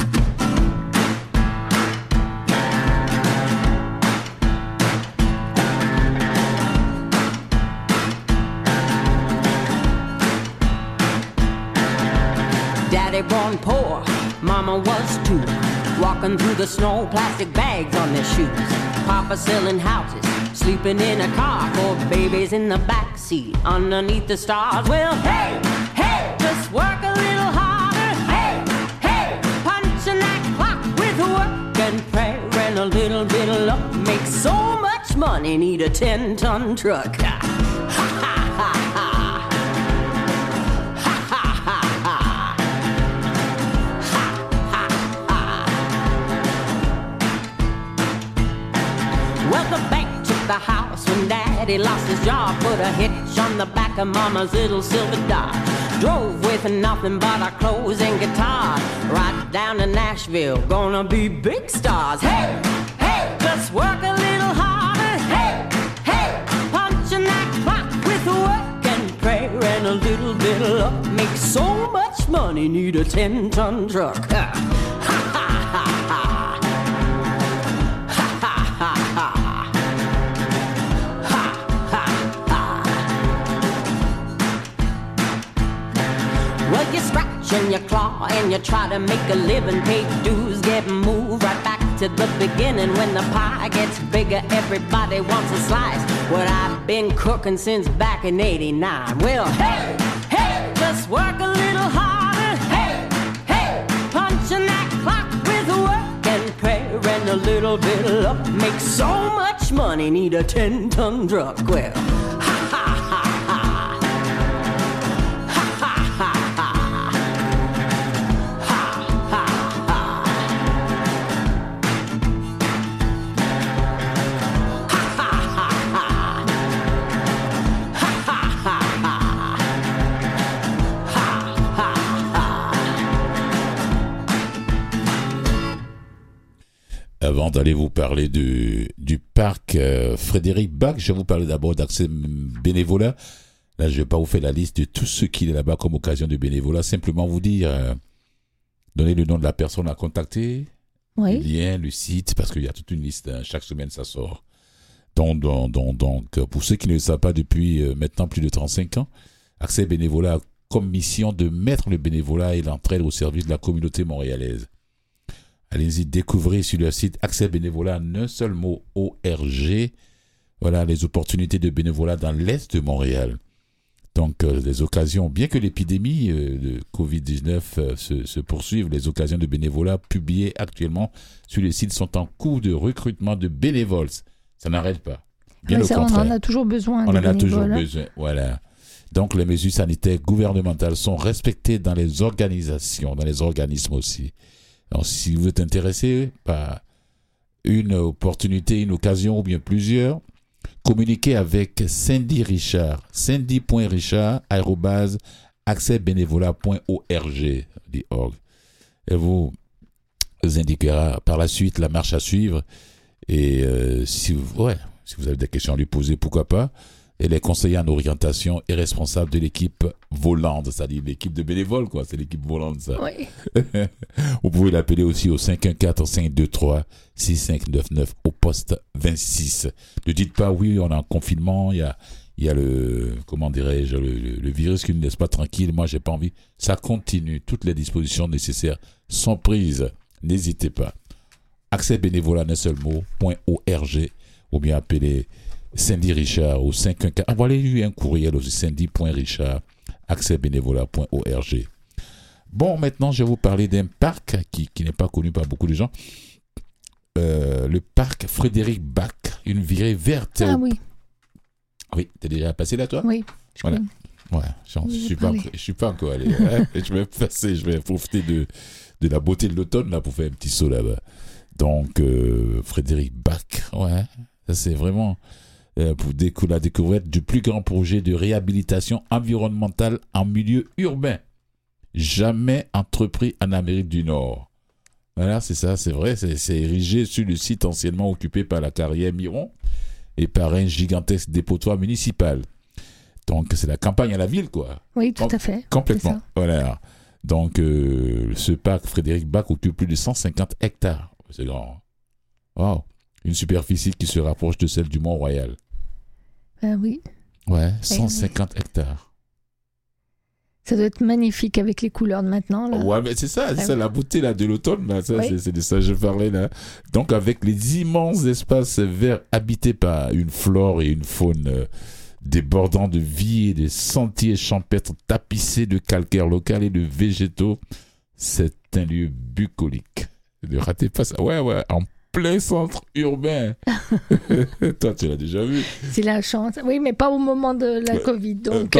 Daddy born poor, mama was too. Walking through the snow, plastic bags on their shoes. Papa selling houses, sleeping in a car. 4 babies in the back seat, underneath the stars. Well, hey, hey, just work a little harder. Hey, hey, so much money, need a 10-ton truck. Ha ha ha ha. Ha ha ha ha. Ha ha ha. Well, the bank took the house when Daddy lost his job, put a hitch on the back of Mama's little silver Dodge. Drove with nothing but our clothes and guitar, right down to Nashville, gonna be big stars. Hey, hey, just work a little harder. Hey, hey, punching that clock with work and prayer and a little bit of luck. Make so much money, need a 10-ton truck. Ha ha ha ha. Ha ha ha ha. Well, you scratch and you claw and you try to make a living, pay dues, get moved right back to the beginning. When the pie gets bigger, everybody wants a slice. What I've been cooking since back in '89. Well, hey, hey, just work a little harder. Hey, hey, punching that clock with work and prayer and a little bit of luck. Make so much money, need a 10-ton truck. Well, ha ha ha ha. Avant d'aller vous parler du parc Frédéric Bach, je vais vous parler d'abord d'Accès Bénévolat. Là, je ne vais pas vous faire la liste de tout ce qu'il est là-bas comme occasion de bénévolat. Simplement vous dire, donner le nom de la personne à contacter, Oui. le lien, le site, parce qu'il y a toute une liste. Hein, chaque semaine, ça sort. Donc, pour ceux qui ne le savent pas depuis maintenant plus de 35 ans, Accès Bénévolat a comme mission de mettre le bénévolat et l'entraide au service de la communauté montréalaise. Allez-y, découvrez sur le site Accès Bénévolat, un seul mot, ORG. Voilà, les opportunités de bénévolat dans l'Est de Montréal. Donc, les occasions, bien que l'épidémie de Covid-19 se poursuive, les occasions de bénévolat publiées actuellement sur le site sont en cours de recrutement de bénévoles. Ça n'arrête pas. Bien au contraire. On en a toujours besoin. On en a toujours besoin, voilà. Donc, les mesures sanitaires gouvernementales sont respectées dans les organisations, dans les organismes aussi. Donc, si vous êtes intéressé par une opportunité, une occasion ou bien plusieurs, communiquez avec Cindy Richard, cindy.richard@accèsbénévolat.org. Elle vous indiquera par la suite la marche à suivre. Et si vous avez des questions à lui poser, pourquoi pas. Elle est conseillère en orientation et responsable de l'équipe volante, c'est-à-dire l'équipe de bénévoles, quoi. C'est l'équipe volante, ça. Oui. Vous pouvez l'appeler aussi au 514-523-6599 au poste 26. Ne dites pas, oui, on est en confinement, il y a le, comment dirais-je, le virus qui ne laisse pas tranquille, moi j'ai pas envie. Ça continue, toutes les dispositions nécessaires sont prises. N'hésitez pas. Accès bénévolat, un seul mot, .org, ou bien appelez Cindy Richard au 514. Envoyez-lui un courriel au cindy.richard@accèsbénévolat.org. Bon, maintenant, je vais vous parler d'un parc qui n'est pas connu par beaucoup de gens. Le parc Frédéric Bach, une virée verte. Ah oui. Oui, t'es déjà passé là, toi? Oui. Voilà. Ouais, je suis pas encore allé. Hein? Je vais profiter de la beauté de l'automne là pour faire un petit saut là-bas. Donc, Frédéric Bach, ouais, ça c'est vraiment pour la découverte du plus grand projet de réhabilitation environnementale en milieu urbain jamais entrepris en Amérique du Nord. Voilà, c'est ça, c'est vrai, c'est érigé sur le site anciennement occupé par la carrière Miron et par un gigantesque dépotoir municipal. Donc, c'est la campagne à la ville, quoi. Oui, tout à fait. Complètement. Voilà. Donc, ce parc Frédéric Bach occupe plus de 150 hectares. C'est grand. Wow. Une superficie qui se rapproche de celle du Mont-Royal. Oui. Ouais, 150 hectares. Ça doit être magnifique avec les couleurs de maintenant. Là. Ouais, mais c'est ça, la beauté là, de l'automne. Là, ça, oui. c'est de ça que je parlais là. Donc, avec les immenses espaces verts habités par une flore et une faune débordant de vie et des sentiers champêtres tapissés de calcaire local et de végétaux, c'est un lieu bucolique. Ne ratez pas ça. Ouais, en plein centre urbain. Toi, tu l'as déjà vu. C'est la chance. Oui, mais pas au moment de la Covid. Donc,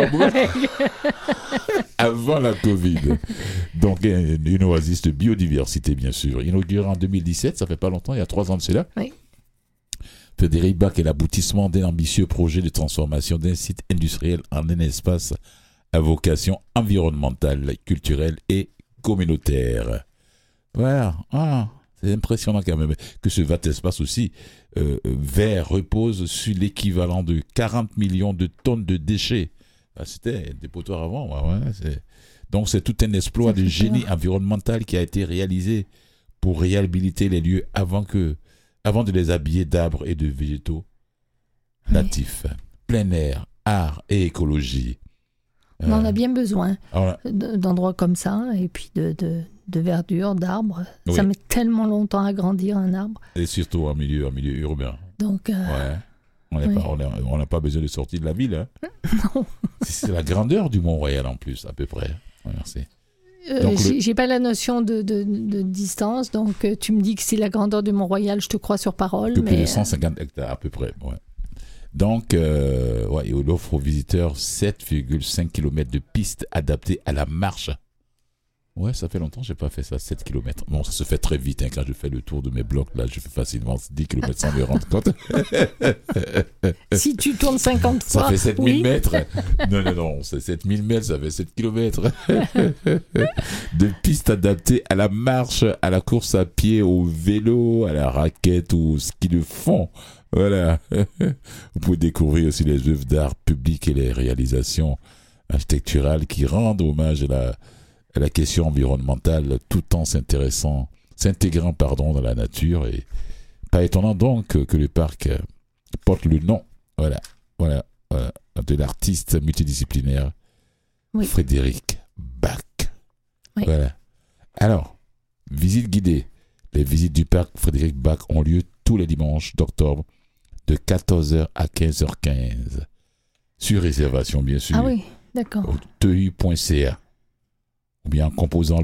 avant la Covid. Donc, une oasis de biodiversité, bien sûr. Inaugurée en 2017, ça fait pas longtemps, il y a 3 ans de cela. Oui. Frédéric Bach est l'aboutissement d'un ambitieux projet de transformation d'un site industriel en un espace à vocation environnementale, culturelle et communautaire. Voilà. C'est impressionnant quand même que ce vaste espace aussi vert repose sur l'équivalent de 40 millions de tonnes de déchets. C'était un dépotoir avant. Donc c'est tout un exploit de génie environnemental qui a été réalisé pour réhabiliter les lieux avant de les habiller d'arbres et de végétaux natifs. Plein air, art et écologie. On en a bien besoin d'endroits comme ça, et puis de verdure, d'arbres. Oui. Ça met tellement longtemps à grandir un arbre. Et surtout en milieu urbain. Donc, on n'a pas besoin de sortir de la ville. Hein. Non. C'est la grandeur du Mont-Royal en plus, à peu près. Merci. J'ai pas la notion de distance, donc tu me dis que c'est la grandeur du Mont-Royal, je te crois sur parole. Plus de 150 hectares à peu près. Ouais. Donc, il offre aux visiteurs 7,5 km de pistes adaptées à la marche. Ouais, ça fait longtemps que je n'ai pas fait ça, 7 km. Bon, ça se fait très vite. Quand je fais le tour de mes blocs, là, je fais facilement 10 km sans me rendre compte. Si tu tournes 50 fois. Ça fait 7000 mètres. Non, c'est 7000 mètres, ça fait 7 km. De pistes adaptées à la marche, à la course à pied, au vélo, à la raquette, au ski de fond. Voilà. Vous pouvez découvrir aussi les œuvres d'art public et les réalisations architecturales qui rendent hommage à la question environnementale tout en s'intégrant dans la nature. Et pas étonnant donc que le parc porte le nom de l'artiste multidisciplinaire Frédéric Bach. Oui. Voilà. Alors, visite guidée. Les visites du parc Frédéric Bach ont lieu tous les dimanches d'octobre de 14h à 15h15. Sur réservation, bien sûr. Ah oui, d'accord. Au teu.ca. Ou bien en composant le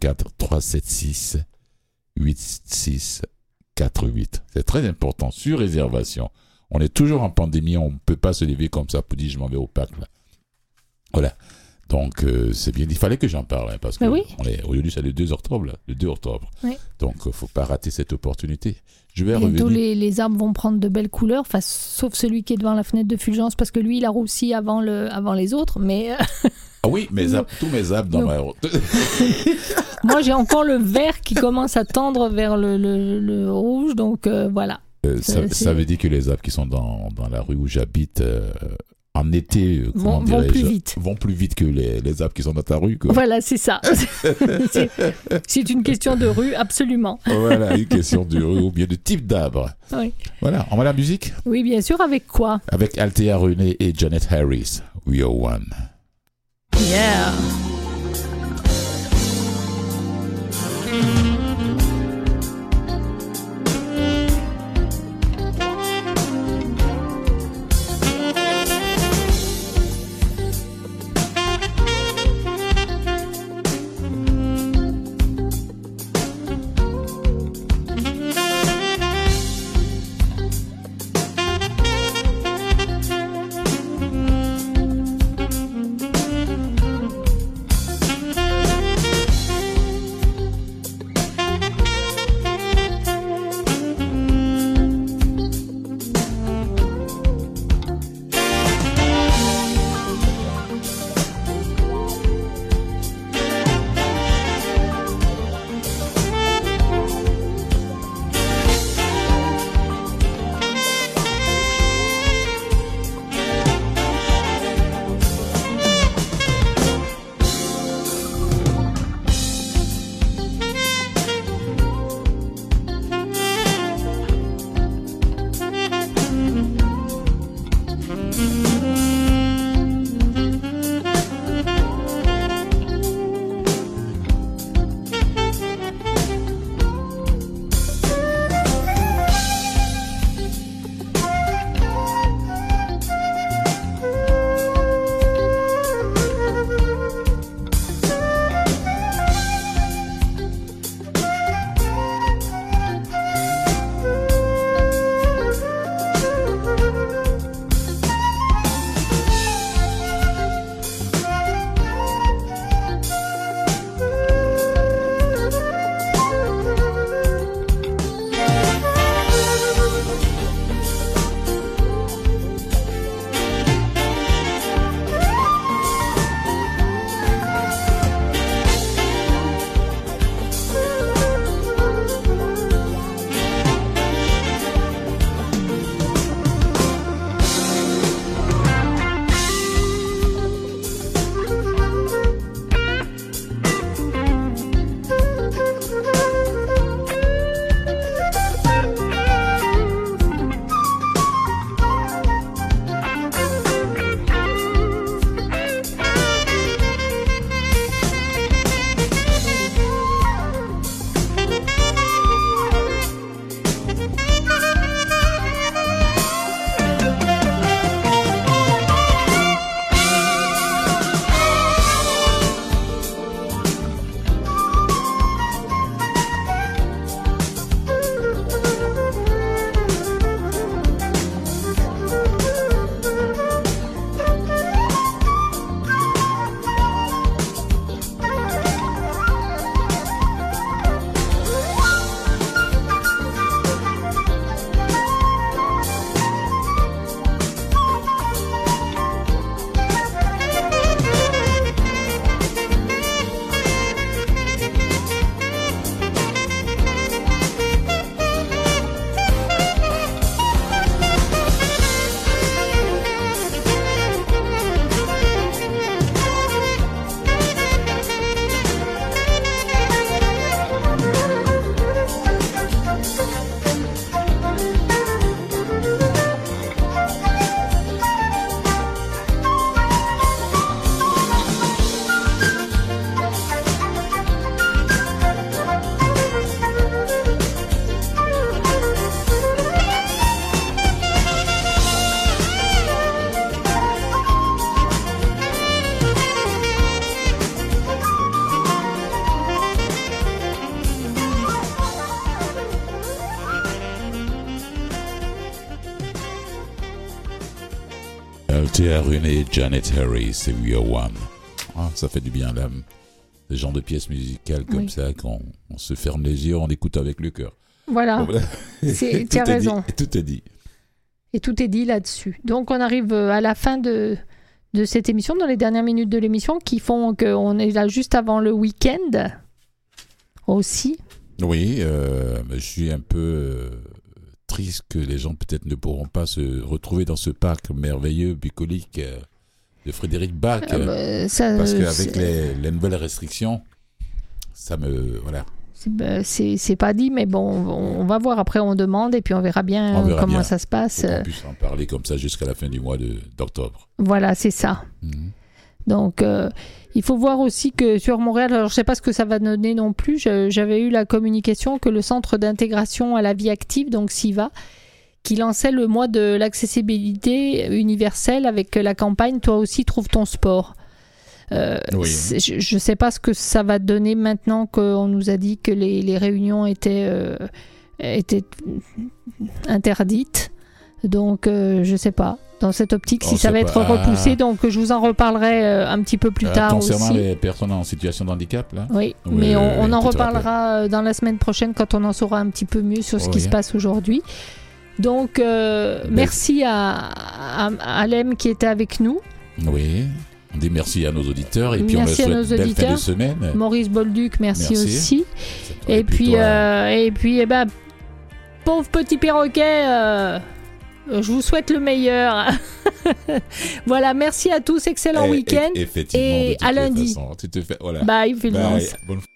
514-376-8648. C'est très important, sur réservation. On est toujours en pandémie, on ne peut pas se lever comme ça pour dire je m'en vais au parc. Là. Voilà. Donc, c'est bien. Il fallait que j'en parle, parce que aujourd'hui, c'est le 2 octobre. Là, le 2 octobre. Oui. Donc, il ne faut pas rater cette opportunité. Je vais bientôt, revenir. les arbres vont prendre de belles couleurs, sauf celui qui est devant la fenêtre de Fulgence, parce que lui, il a roussi avant les autres. Mais Ah oui, tous mes arbres dans ma... Moi, j'ai encore le vert qui commence à tendre vers le rouge, donc voilà. Ça veut dire que les arbres qui sont dans la rue où j'habite... en été, vont plus vite que les arbres qui sont dans ta rue. Quoi. Voilà, c'est ça. C'est une question de rue, absolument. Voilà, une question de rue ou bien de type d'arbre. Oui. Voilà, on va la musique ? Oui, bien sûr, avec quoi ? Avec Althea René et Janet Harris, We Are One. Yeah. C'était Arun et Janet Harris et We Are One. Ah, ça fait du bien à l'âme. Ce genre de pièces musicales comme ça, quand on se ferme les yeux, on écoute avec le cœur. Voilà, Bon, voilà. tu as raison. Tout est dit. Et tout est dit là-dessus. Donc on arrive à la fin de cette émission, dans les dernières minutes de l'émission, qui font qu'on est là juste avant le week-end aussi. Oui, je suis un peu triste que les gens peut-être ne pourront pas se retrouver dans ce parc merveilleux, bucolique de Frédéric Bach. Parce qu'avec les nouvelles restrictions, ça me... Voilà. C'est pas dit, mais bon, on va voir. Après, on demande et puis on verra bien comment ça se passe. On puisse en parler comme ça jusqu'à la fin du mois d'octobre. Voilà, c'est ça. Donc, il faut voir aussi que sur Montréal, alors je ne sais pas ce que ça va donner non plus, j'avais eu la communication que le Centre d'intégration à la vie active, donc CIVA, qui lançait le mois de l'accessibilité universelle avec la campagne « Toi aussi, trouve ton sport ». Je ne sais pas ce que ça va donner maintenant qu'on nous a dit que les réunions étaient interdites. Donc, je ne sais pas. Dans cette optique, si ça va être repoussé. Donc, je vous en reparlerai un petit peu plus tard concernant aussi. les personnes en situation de handicap, là. Oui, mais on en reparlera dans la semaine prochaine quand on en saura un petit peu mieux sur ce qui se passe aujourd'hui. Donc, merci à Alem qui était avec nous. Oui. On dit merci à nos auditeurs et puis on leur souhaite une belle fin de semaine. Maurice Bolduc, merci aussi. Et puis, pauvre petit perroquet, je vous souhaite le meilleur. Voilà, merci à tous, excellent week-end. Effectivement, et à lundi. Façon, tu te fais, voilà. Bye, Fulgence. Bonne